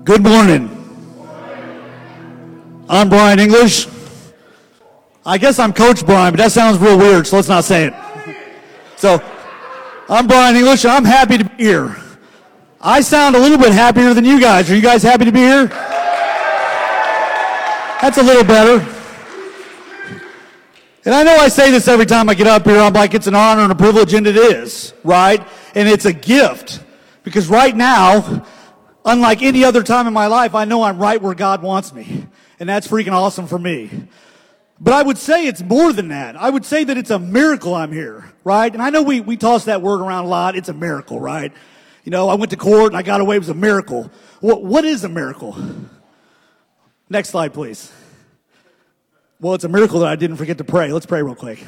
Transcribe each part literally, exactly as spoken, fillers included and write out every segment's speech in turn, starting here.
Good morning. I'm Brian English. I guess I'm Coach Brian, but that sounds real weird, so let's not say it. So, I'm Brian English, and I'm happy to be here. I sound a little bit happier than you guys. Are you guys happy to be here? That's a little better. And I know I say this every time I get up here. I'm like, it's an honor and a privilege, and it is, right? And it's a gift. Because right now, unlike any other time in my life, I know I'm right where God wants me. And that's freaking awesome for me. But I would say it's more than that. I would say that it's a miracle I'm here, right? And I know we, we toss that word around a lot. It's a miracle, right? You know, I went to court and I got away. It was a miracle. What, what is a miracle? Next slide, please. Well, it's a miracle that I didn't forget to pray. Let's pray real quick.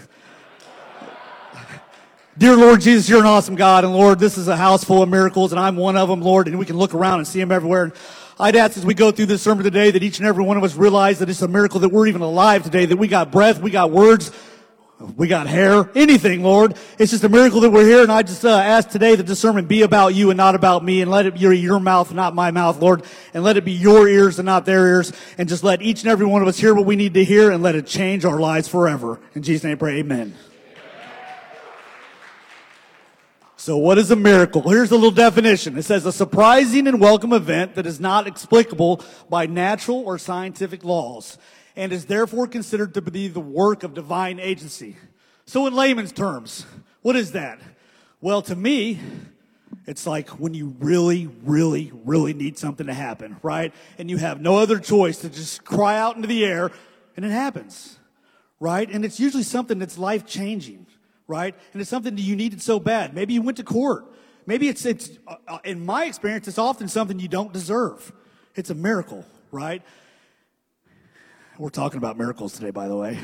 Dear Lord Jesus, you're an awesome God. And Lord, this is a house full of miracles, and I'm one of them, Lord, and we can look around and see them everywhere. And I'd ask as we go through this sermon today that each and every one of us realize that it's a miracle that we're even alive today, that we got breath, we got words, we got hair, anything, Lord. It's just a miracle that we're here, and I just uh, ask today that this sermon be about you and not about me, and let it be your, your mouth, not my mouth, Lord, and let it be your ears and not their ears, and just let each and every one of us hear what we need to hear, and let it change our lives forever. In Jesus' name I pray, amen. So what is a miracle? Here's a little definition. It says a surprising and welcome event that is not explicable by natural or scientific laws and is therefore considered to be the work of divine agency. So in layman's terms, what is that? Well, to me, it's like when you really, really, really need something to happen, right? And you have no other choice to just cry out into the air, and it happens, right? And it's usually something that's life-changing. Right? And it's something that you needed so bad. Maybe you went to court. Maybe it's, it's uh, in my experience, it's often something you don't deserve. It's a miracle, right? We're talking about miracles today, by the way.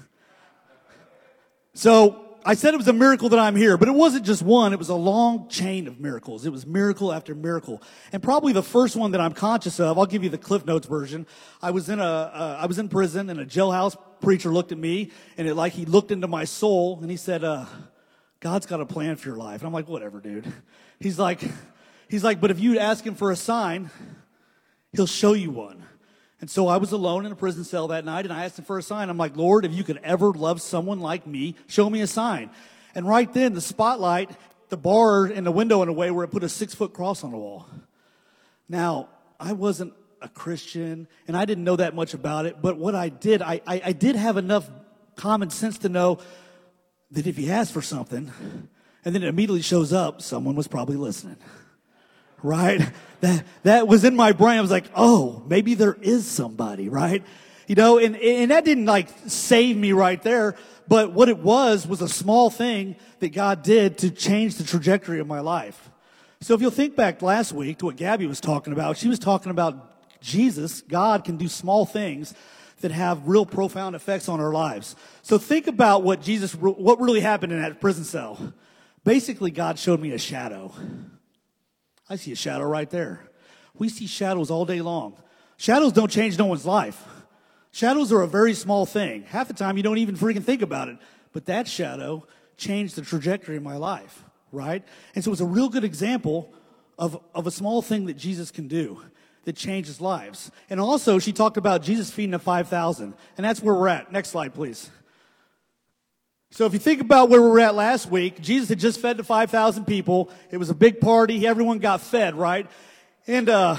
So I said it was a miracle that I'm here, but it wasn't just one. It was a long chain of miracles. It was miracle after miracle. And probably the first one that I'm conscious of, I'll give you the Cliff Notes version. I was in a, uh, I was in prison, and a jailhouse preacher looked at me, and it like he looked into my soul, and he said, uh, God's got a plan for your life. And I'm like, whatever, dude. He's like, he's like, but if you ask him for a sign, he'll show you one. And so I was alone in a prison cell that night, and I asked him for a sign. I'm like, Lord, if you could ever love someone like me, show me a sign. And right then, the spotlight, the bar in the window in a way where it put a six-foot cross on the wall. Now, I wasn't a Christian, and I didn't know that much about it, but what I did, I, I, I did have enough common sense to know that if you ask for something, and then it immediately shows up, someone was probably listening. Right? That that was in my brain. I was like, oh, maybe there is somebody, right? You know, and, and that didn't like save me right there. But what it was was a small thing that God did to change the trajectory of my life. So if you'll think back last week to what Gabby was talking about, she was talking about Jesus, God can do small things that have real profound effects on our lives. So think about what Jesus, what really happened in that prison cell. Basically, God showed me a shadow. I see a shadow right there. We see shadows all day long. Shadows don't change no one's life. Shadows are a very small thing. Half the time you don't even freaking think about it. But that shadow changed the trajectory of my life, right? And so it's a real good example of, of a small thing that Jesus can do that changes lives. And also, she talked about Jesus feeding the five thousand. And that's where we're at. Next slide, please. So if you think about where we were at last week, Jesus had just fed the five thousand people. It was a big party. Everyone got fed, right? And uh,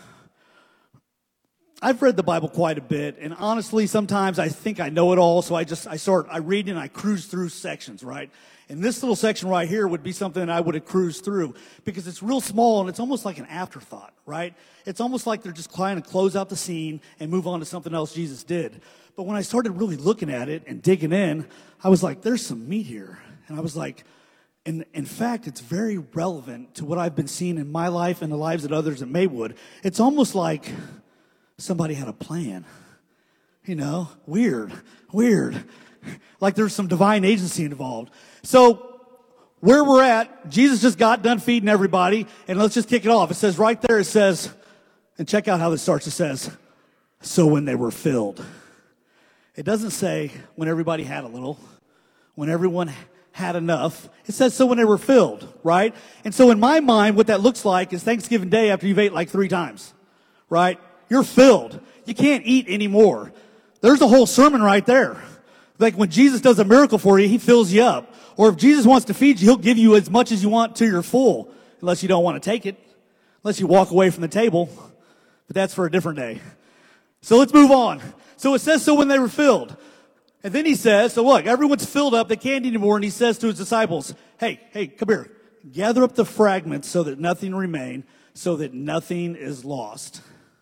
I've read the Bible quite a bit. And honestly, sometimes I think I know it all. So I just, I start, I read and I cruise through sections, right? And this little section right here would be something that I would have cruised through because it's real small and it's almost like an afterthought, right? It's almost like they're just trying to close out the scene and move on to something else Jesus did. But when I started really looking at it and digging in, I was like, there's some meat here. And I was like, and in fact, it's very relevant to what I've been seeing in my life and the lives of others at Maywood. It's almost like somebody had a plan. You know, weird, weird. Like there's some divine agency involved. So where we're at, Jesus just got done feeding everybody. And let's just kick it off. It says right there, it says, and check out how this starts. It says, so when they were filled. It doesn't say when everybody had a little, when everyone had enough. It says so when they were filled, right? And so in my mind, what that looks like is Thanksgiving Day after you've ate like three times, right? You're filled. You can't eat anymore. There's a whole sermon right there. Like when Jesus does a miracle for you, he fills you up. Or if Jesus wants to feed you, he'll give you as much as you want till you're full, unless you don't want to take it, unless you walk away from the table. But that's for a different day. So let's move on. So it says, so when they were filled. And then he says, so look, everyone's filled up, they can't eat anymore, and he says to his disciples, hey, hey, come here. Gather up the fragments so that nothing remain, so that nothing is lost.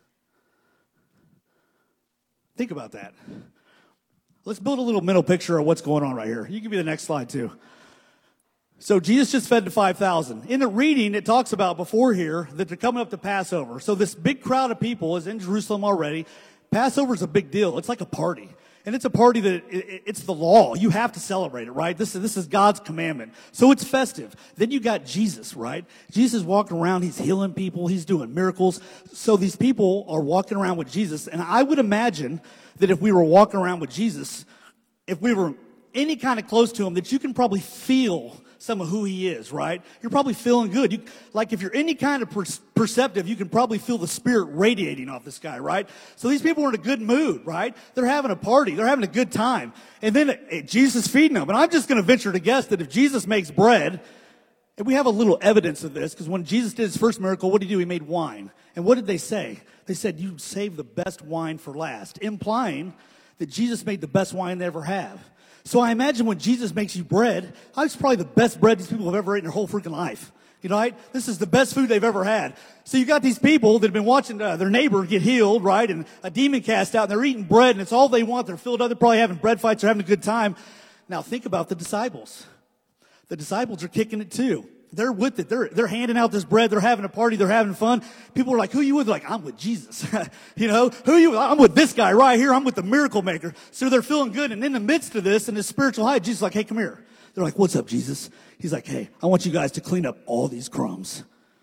Think about that. Let's build a little mental picture of what's going on right here. You can be the next slide too. So Jesus just fed the five thousand. In the reading, it talks about before here that they're coming up to Passover. So this big crowd of people is in Jerusalem already. Passover is a big deal. It's like a party. And it's a party that it, it's the law. You have to celebrate it, right? This is, this is God's commandment. So it's festive. Then you got Jesus, right? Jesus walking around. He's healing people. He's doing miracles. So these people are walking around with Jesus. And I would imagine that if we were walking around with Jesus, if we were any kind of close to him, that you can probably feel some of who he is, right? You're probably feeling good. You, like if you're any kind of per- perceptive, you can probably feel the spirit radiating off this guy, right? So these people are in a good mood, right? They're having a party. They're having a good time. And then uh, Jesus feeding them. And I'm just going to venture to guess that if Jesus makes bread, and we have a little evidence of this, because when Jesus did his first miracle, what did he do? He made wine. And what did they say? They said, you saved the best wine for last, implying that Jesus made the best wine they ever have. So I imagine when Jesus makes you bread, it's probably the best bread these people have ever eaten in their whole freaking life. You know, right? This is the best food they've ever had. So you got these people that have been watching uh, their neighbor get healed, right? And a demon cast out, and they're eating bread, and it's all they want. They're filled up. They're probably having bread fights. They're having a good time. Now think about the disciples. The disciples are kicking it too. They're with it. They're, they're handing out this bread. They're having a party. They're having fun. People are like, who are you with? They're like, I'm with Jesus. You know, who are you with? I'm with this guy right here. I'm with the miracle maker. So they're feeling good. And in the midst of this, in this spiritual high, Jesus is like, hey, come here. They're like, what's up, Jesus? He's like, hey, I want you guys to clean up all these crumbs.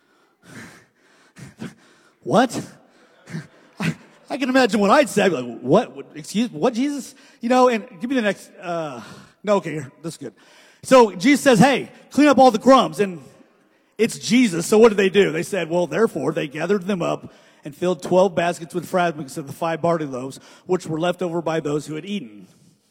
What? I, I can imagine what I'd say. I'd be like, what? what? Excuse me? What, Jesus? You know, and give me the next, uh, no, okay, that's good. So Jesus says, hey, clean up all the crumbs. And it's Jesus. So what did they do? They said, well, therefore, they gathered them up and filled twelve baskets with fragments of the five barley loaves, which were left over by those who had eaten.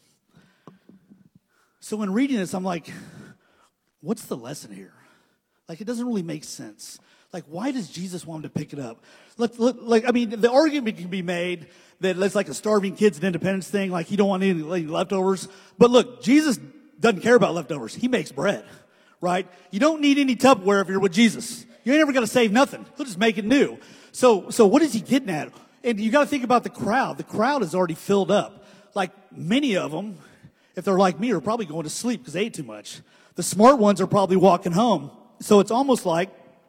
So in reading this, I'm like, what's the lesson here? Like, it doesn't really make sense. Like, why does Jesus want him to pick it up? Like, like, I mean, the argument can be made that it's like a starving kids and independence thing. Like, you don't want any leftovers. But look, Jesus doesn't care about leftovers. He makes bread, right? You don't need any Tupperware if you're with Jesus. You ain't ever going to save nothing. He'll just make it new. So, so what is he getting at? And you got to think about the crowd. The crowd is already filled up. Like many of them, if they're like me, are probably going to sleep because they ate too much. The smart ones are probably walking home. So it's almost like,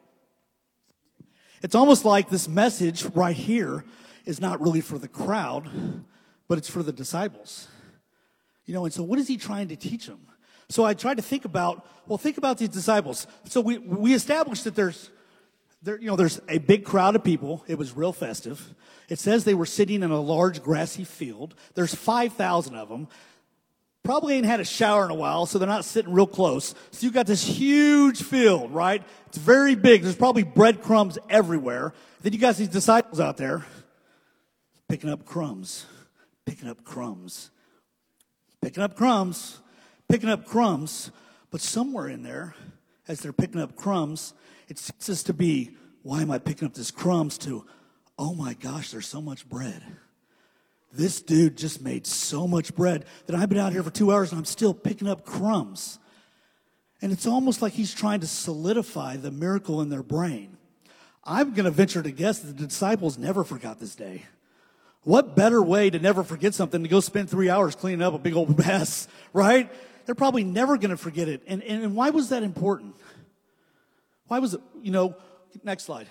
it's almost like this message right here is not really for the crowd, but it's for the disciples. You know, and so what is he trying to teach them? So I tried to think about, well, think about these disciples. So we, we established that there's, there, you know, there's a big crowd of people. It was real festive. It says they were sitting in a large grassy field. There's five thousand of them. Probably ain't had a shower in a while, so they're not sitting real close. So you've got this huge field, right? It's very big. There's probably breadcrumbs everywhere. Then you got these disciples out there picking up crumbs, picking up crumbs. Picking up crumbs, picking up crumbs, but somewhere in there, as they're picking up crumbs, it ceases to be, why am I picking up this crumbs, to, oh my gosh, there's so much bread. This dude just made so much bread that I've been out here for two hours and I'm still picking up crumbs. And it's almost like he's trying to solidify the miracle in their brain. I'm going to venture to guess that the disciples never forgot this day. What better way to never forget something than to go spend three hours cleaning up a big old mess, right? They're probably never going to forget it. And, and, and why was that important? Why was it, you know, next slide.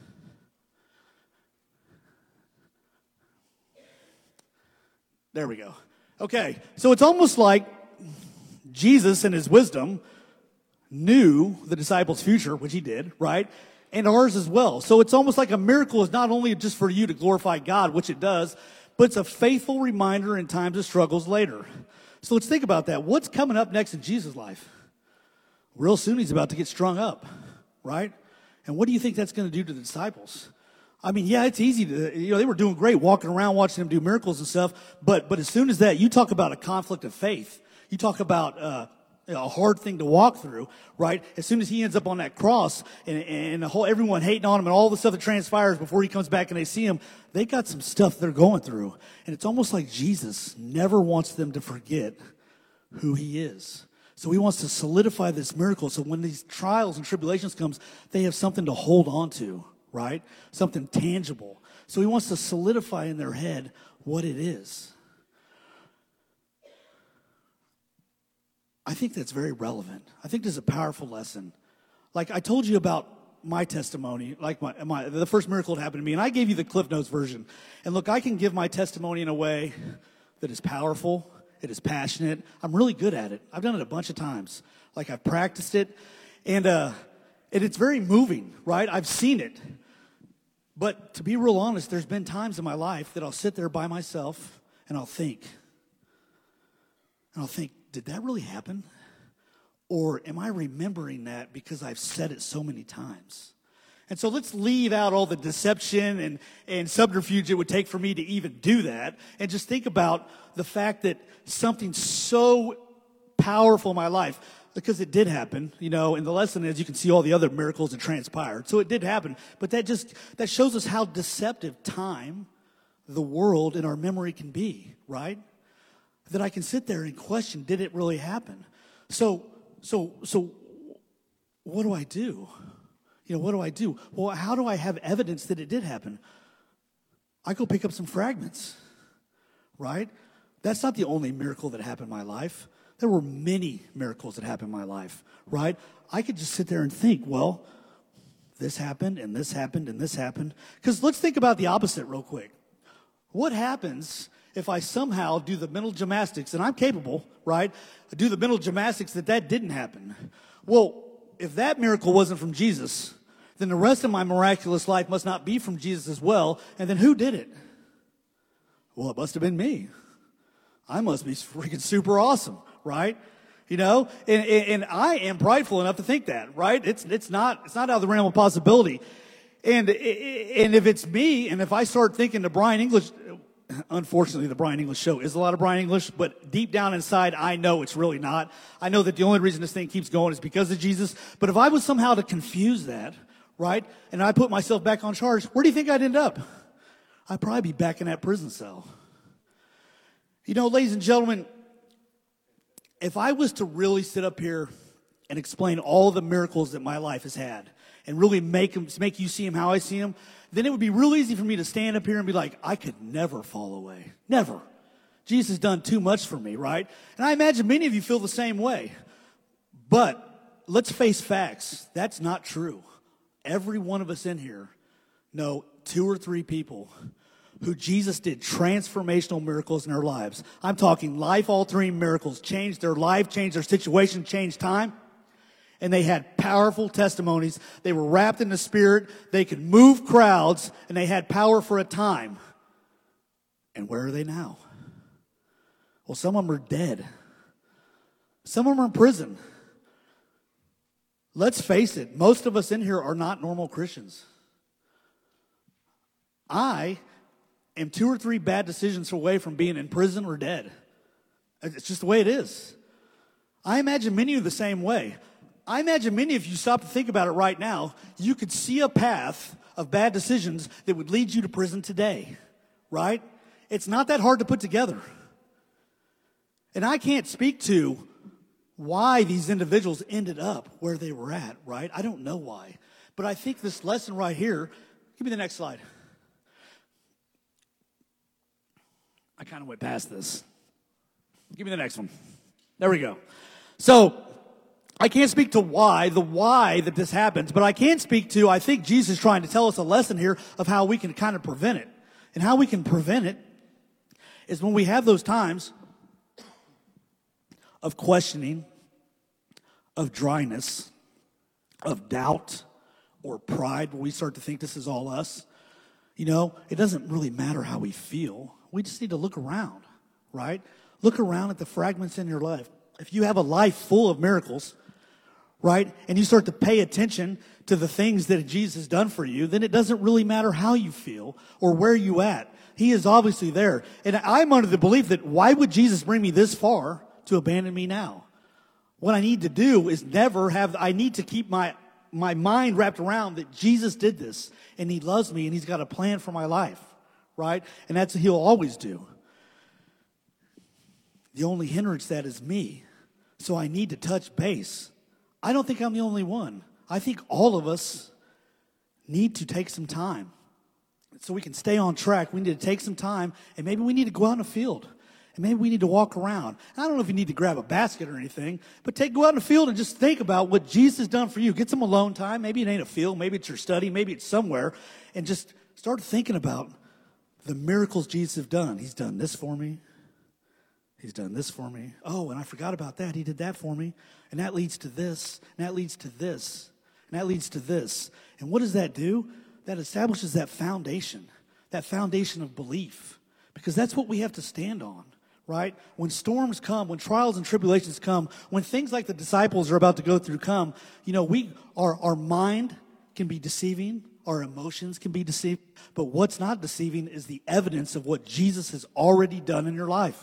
There we go. Okay, so it's almost like Jesus in his wisdom knew the disciples' future, which he did, right? And ours as well. So it's almost like a miracle is not only just for you to glorify God, which it does, but it's a faithful reminder in times of struggles later. So let's think about that. What's coming up next in Jesus' life? Real soon he's about to get strung up, right? And what do you think that's going to do to the disciples? I mean, yeah, it's easy to, you know, they were doing great walking around watching him do miracles and stuff. But, but as soon as that, you talk about a conflict of faith. You talk about, uh, a hard thing to walk through, right? As soon as he ends up on that cross and, and the whole, everyone hating on him and all the stuff that transpires before he comes back and they see him, they got some stuff they're going through. And it's almost like Jesus never wants them to forget who he is. So he wants to solidify this miracle. So when these trials and tribulations comes, they have something to hold on to, right? Something tangible. So he wants to solidify in their head what it is. I think that's very relevant. I think this is a powerful lesson. Like I told you about my testimony, like my, my the first miracle that happened to me, and I gave you the Cliff Notes version. And look, I can give my testimony in a way that is powerful, it is passionate. I'm really good at it. I've done it a bunch of times. Like I've practiced it, and uh, and it's very moving, right? I've seen it. But to be real honest, there's been times in my life that I'll sit there by myself and I'll think, and I'll think, did that really happen? Or am I remembering that because I've said it so many times? And so let's leave out all the deception and, and subterfuge it would take for me to even do that, and just think about the fact that something so powerful in my life, because it did happen, you know, and the lesson is you can see all the other miracles that transpired. So it did happen, but that just, that shows us how deceptive time, the world, and our memory can be, right? That I can sit there and question, did it really happen? So, so, so what do I do? You know, what do I do? Well, how do I have evidence that it did happen? I go pick up some fragments, right? That's not the only miracle that happened in my life. There were many miracles that happened in my life, right? I could just sit there and think, well, this happened, and this happened, and this happened. Because let's think about the opposite real quick. What happens if I somehow do the mental gymnastics, and I'm capable, right? I do the mental gymnastics that that didn't happen. Well, if that miracle wasn't from Jesus, then the rest of my miraculous life must not be from Jesus as well. And then who did it? Well, it must have been me. I must be freaking super awesome, right? You know, and, and I am prideful enough to think that, right? It's it's not it's not out of the realm of possibility. And and if it's me, and if I start thinking to Brian English. Unfortunately, the Brian English show is a lot of Brian English, but deep down inside, I know it's really not. I know that the only reason this thing keeps going is because of Jesus. But if I was somehow to confuse that, right, and I put myself back on charge, where do you think I'd end up? I'd probably be back in that prison cell. You know, ladies and gentlemen, if I was to really sit up here and explain all the miracles that my life has had and really make them, make you see them how I see them, then it would be real easy for me to stand up here and be like, I could never fall away. Never. Jesus has done too much for me, right? And I imagine many of you feel the same way. But let's face facts. That's not true. Every one of us in here know two or three people who Jesus did transformational miracles in their lives. I'm talking life-altering miracles. Changed their life, changed their situation, changed time. And they had powerful testimonies. They were wrapped in the Spirit. They could move crowds, and they had power for a time. And where are they now? Well, some of them are dead. Some of them are in prison. Let's face it, most of us in here are not normal Christians. I am two or three bad decisions away from being in prison or dead. It's just the way it is. I imagine many of you the same way. I imagine many of you stop to think about it right now. You could see a path of bad decisions that would lead you to prison today, right? It's not that hard to put together. And I can't speak to why these individuals ended up where they were at, right? I don't know why. But I think this lesson right here, give me the next slide. I kind of went past this. Give me the next one. There we go. So, I can't speak to why, the why that this happens, but I can speak to, I think Jesus is trying to tell us a lesson here of how we can kind of prevent it. And how we can prevent it is when we have those times of questioning, of dryness, of doubt, or pride, where we start to think this is all us. You know, it doesn't really matter how we feel. We just need to look around, right? Look around at the fragments in your life. If you have a life full of miracles, right? And you start to pay attention to the things that Jesus has done for you, then it doesn't really matter how you feel or where you at. He is obviously there. And I'm under the belief that why would Jesus bring me this far to abandon me now? What I need to do is never have, I need to keep my, my mind wrapped around that Jesus did this and he loves me and he's got a plan for my life, right? And that's what he'll always do. The only hindrance to that is me. So I need to touch base. I don't think I'm the only one. I think all of us need to take some time. So we can stay on track. We need to take some time, and maybe we need to go out in the field. And maybe we need to walk around. I don't know if you need to grab a basket or anything, but take go out in the field and just think about what Jesus has done for you. Get some alone time. Maybe it ain't a field. Maybe it's your study. Maybe it's somewhere. And just start thinking about the miracles Jesus has done. He's done this for me. He's done this for me. Oh, and I forgot about that. He did that for me. And that leads to this. And that leads to this. And that leads to this. And what does that do? That establishes that foundation. That foundation of belief. Because that's what we have to stand on, right? When storms come, when trials and tribulations come, when things like the disciples are about to go through come, you know, we our, our mind can be deceiving. Our emotions can be deceiving. But what's not deceiving is the evidence of what Jesus has already done in your life.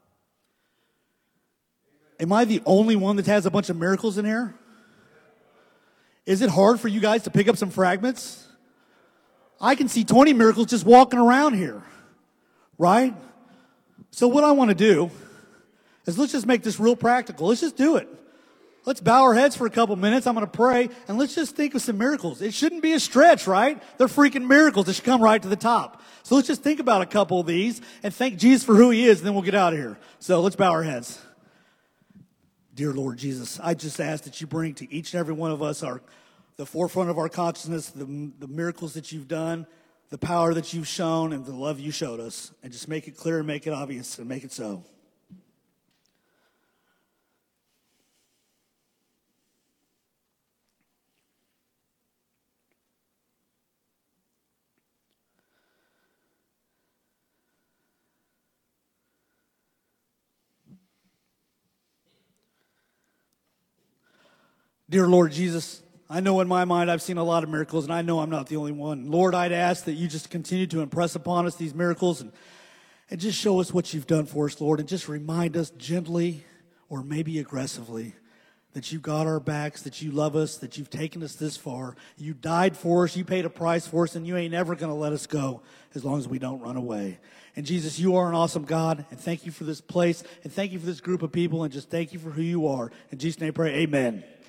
Am I the only one that has a bunch of miracles in here? Is it hard for you guys to pick up some fragments? I can see twenty miracles just walking around here, right? So what I want to do is let's just make this real practical. Let's just do it. Let's bow our heads for a couple minutes. I'm going to pray, and let's just think of some miracles. It shouldn't be a stretch, right? They're freaking miracles. It should come right to the top. So let's just think about a couple of these and thank Jesus for who he is, and then we'll get out of here. So let's bow our heads. Dear Lord Jesus, I just ask that you bring to each and every one of us our the forefront of our consciousness, the, the miracles that you've done, the power that you've shown, and the love you showed us. And just make it clear and make it obvious and make it so. Dear Lord Jesus, I know in my mind I've seen a lot of miracles, and I know I'm not the only one. Lord, I'd ask that you just continue to impress upon us these miracles and, and just show us what you've done for us, Lord, and just remind us gently or maybe aggressively that you got our backs, that you love us, that you've taken us this far. You died for us, you paid a price for us, and you ain't ever going to let us go as long as we don't run away. And Jesus, you are an awesome God, and thank you for this place, and thank you for this group of people, and just thank you for who you are. In Jesus' name I pray, amen.